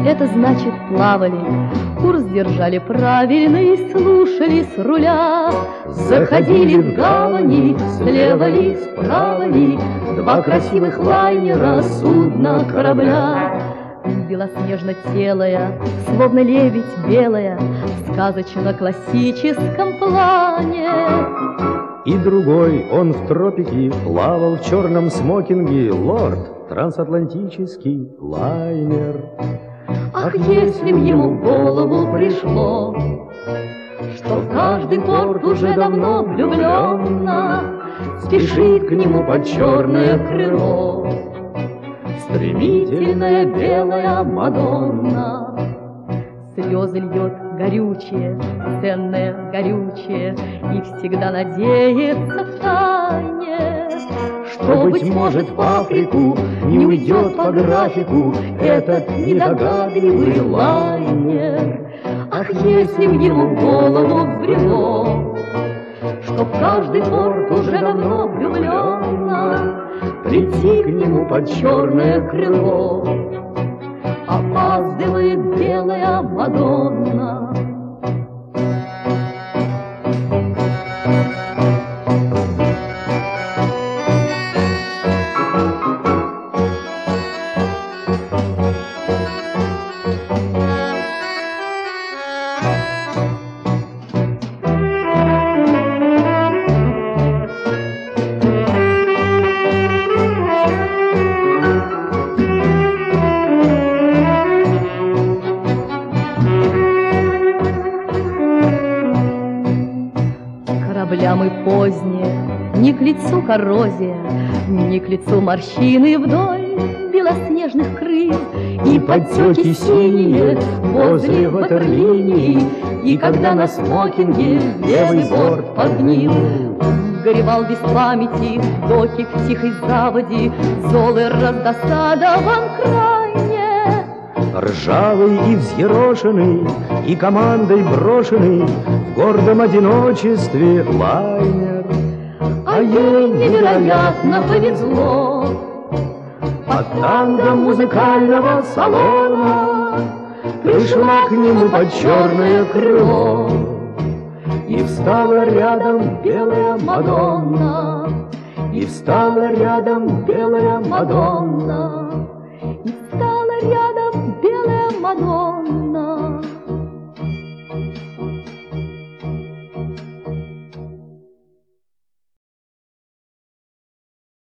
это значит плавали. Курс держали правильный, слушали с руля. Заходили в гавани, слева ли, справа ли, два красивых лайнера, судна, корабля. Белоснежно-телая, словно лебедь белая, в сказочно-классическом плане. И другой, он в тропике плавал в черном смокинге, лорд, трансатлантический лайнер. Ах, если б ему в голову пришло, что в каждый порт уже давно влюбленно спешит к нему под черное крыло стремительная белая Мадонна. Слезы льет горючее, ценное горючее, и всегда надеется втайне, что, быть может, в Африку не уйдет по графику этот недогадливый лайнер. Ах, если б ему в голову взбрело, что в каждый порт уже давно влюбленно прийти к нему под черное крыло, опаздывает белая Мадонна. Кораблям и поздние, не к лицу коррозия, не к лицу морщины вдоль белоснежных крыл, и подтеки синие возле ватерлинии, и когда на смокинге левый борт подгнил. Горевал без памяти доки в тихой заводе, золы раздосадован крайне. Ржавый и взъерошенный, и командой брошенный в гордом одиночестве лайнер. А ей невероятно повезло. Под тангом музыкального салона пришла к нему под черное крыло, и встала рядом белая Мадонна, и встала рядом белая Мадонна, и встала рядом белая Мадонна.